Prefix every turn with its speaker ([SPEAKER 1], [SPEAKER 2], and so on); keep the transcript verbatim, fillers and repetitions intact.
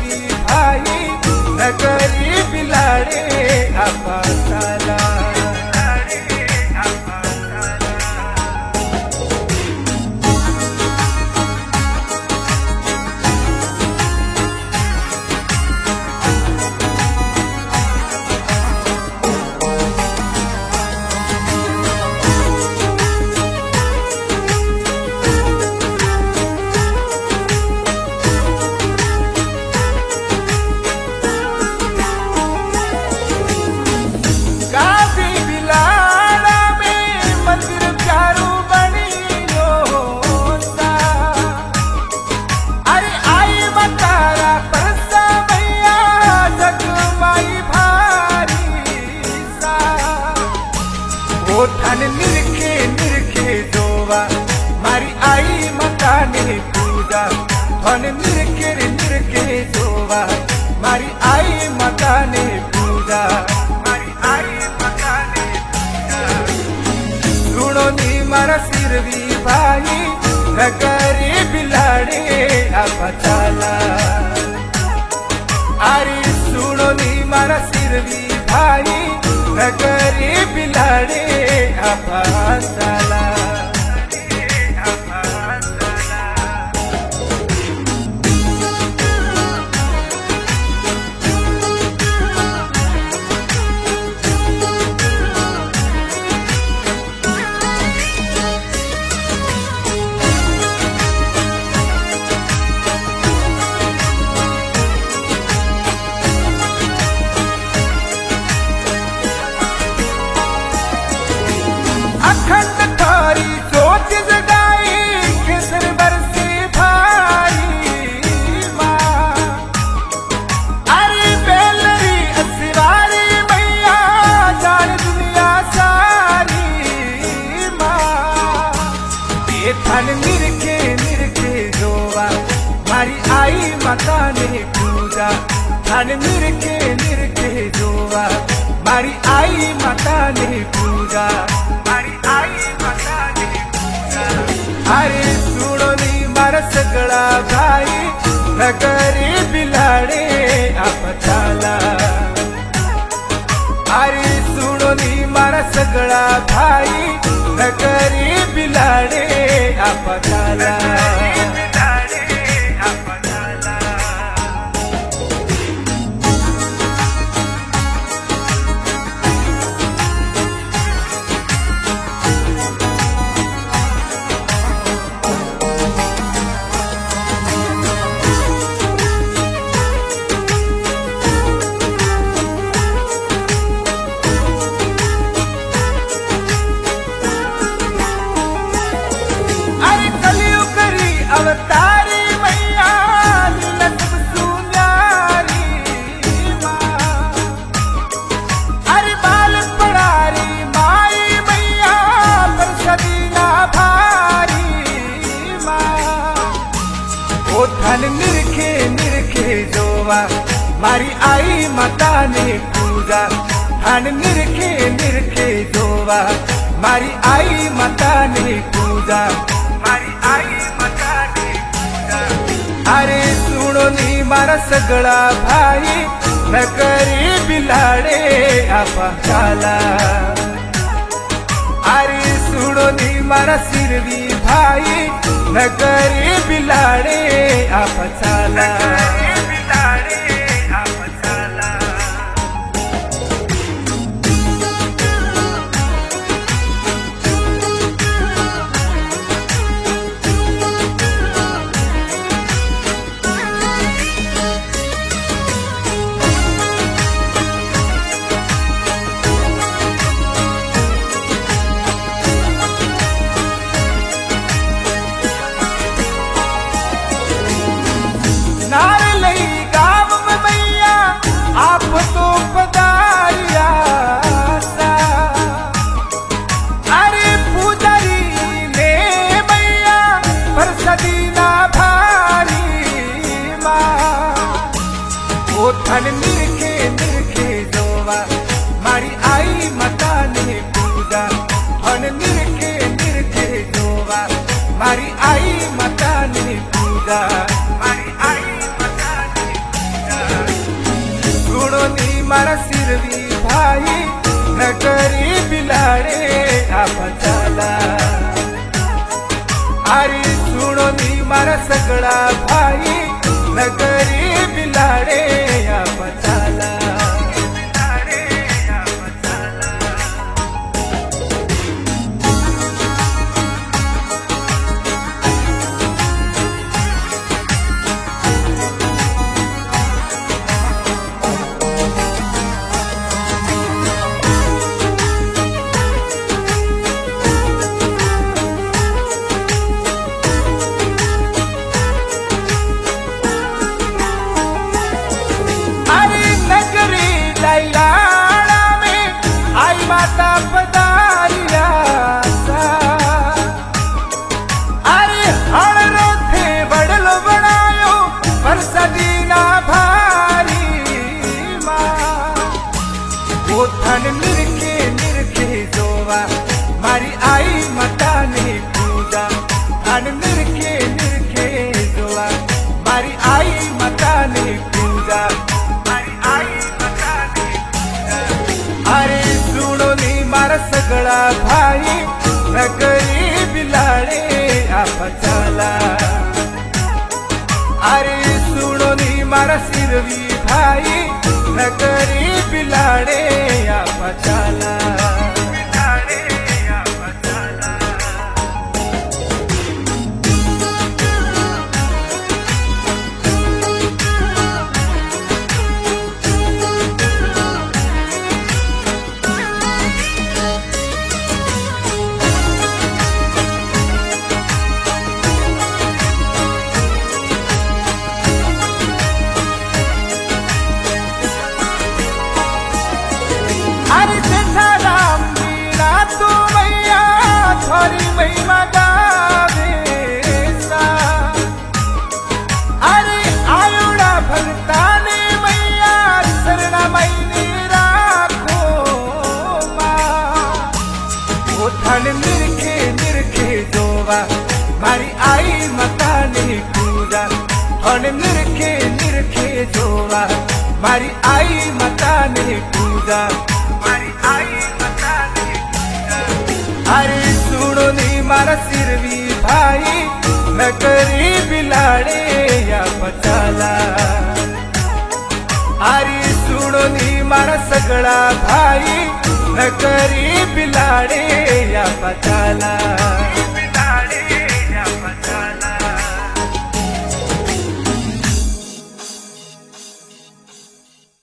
[SPEAKER 1] सिरवी भाई नगरी बिलाड़े अपाताला ठन निरखे निरखे जोवा मारी आई माता ने पूजा ठन निरखे निरखे जोवा मारी आई माता ने पूजा मारी आई माता ने पूजा सुनो नी मारा सिरवी भाई नगरी बिलाड़े अपाताला अरे सुनो नी मारा सिरवी भाई नगरी बिलाड़े अपाताला अखंड थारी सोच जगाई किसर बरसे भाई माँ अरे बेलरी असवारी मैया जान दुनिया सारी माँ ये थन निरखे निरखे जोवा मारी आई माता ने पूजा थन निरखे निरखे जोवा मारी आई माता ने पूजा मारी आई माता ने पूजा अरे सुनो नी मारा सगळा भाई नगरी बिलाड़े अपाताला अरे सुनो नी मारा सगळा भाई नगरी बिलाड़े अपाताला अवतारी मैया लक्ष्म सुनारी माँ अरे बाल पड़ारी माई मैया पर सदीना भारी माँ ओ धन निरखे निरखे जोवा मारी आई माता ने पूजा धन निरखे निरखे जोवा मारी आई माता ने पूजा मारी आई माता ने पूजा अरे सुनो नी मारा सगळा भाई नगरी बिलाड़े अपाताला अरे सुनो नी मारा सिरवी भाई नगरी बिलाड़े अपाताला धन निरखे निरखे जोवा मारी आई माता ने पूजा धन निरखे निरखे जोवा मारी आई माता ने पूजा मारी आई माता ने नगरी बिलाडे आपण चाला। अरे सुनो नी मारा सगळा भाई नगरी बिलाडे आपण चाला। थन निरखे निरखे जोवा मारी आई माता ने पूजा। थन निरखे निरखे जोवा मारी आई माता ने पूजा। मारी आई माता ने पूजा। अरे सुनो नी मारा सगळा भाई नगरी बिलाडे आपण चाला। अरे सुनो नी मारा सिरवी भाई नगरी बिलाडे आपण चाला। थन निरखे निरखे जोवा मारी आई माता ने पूजा। थन निरखे निरखे जोवा मारी आई माता ने पूजा। मारी आई माता ने पूजा। अरे सुनो नी मारा सिरवी भाई नगरी बिलाडे आपण चाला। अरे सुनो नी मारा सगळा भाई नगरी बिलाडे आपण चाला।